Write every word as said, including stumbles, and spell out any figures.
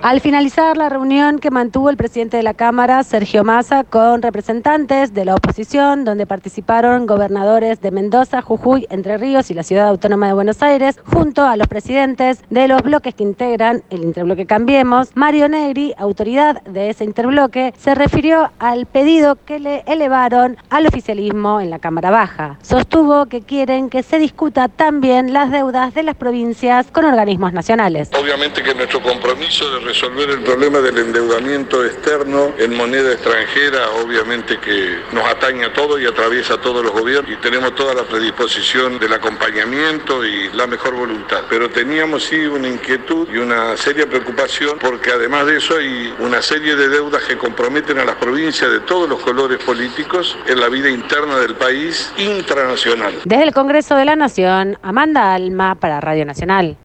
Al finalizar la reunión que mantuvo el presidente de la Cámara, Sergio Massa, con representantes de la oposición, donde participaron gobernadores de Mendoza, Jujuy, Entre Ríos y la Ciudad Autónoma de Buenos Aires, junto a los presidentes de los bloques que integran el interbloque Cambiemos, Mario Negri, autoridad de ese interbloque, se refirió al pedido que le elevaron al oficialismo en la Cámara Baja. Sostuvo que quieren que se discuta también las deudas de las provincias con organismos nacionales. Obviamente que nuestro compromiso de resolver el problema del endeudamiento externo en moneda extranjera, obviamente que nos atañe a todos y atraviesa a todos los gobiernos, y tenemos toda la predisposición del acompañamiento y la mejor voluntad. Pero teníamos sí una inquietud y una seria preocupación porque además de eso hay una serie de deudas que comprometen a las provincias de todos los colores políticos en la vida interna del país intranacional. Desde el Congreso de la Nación, Amanda Alma para Radio Nacional.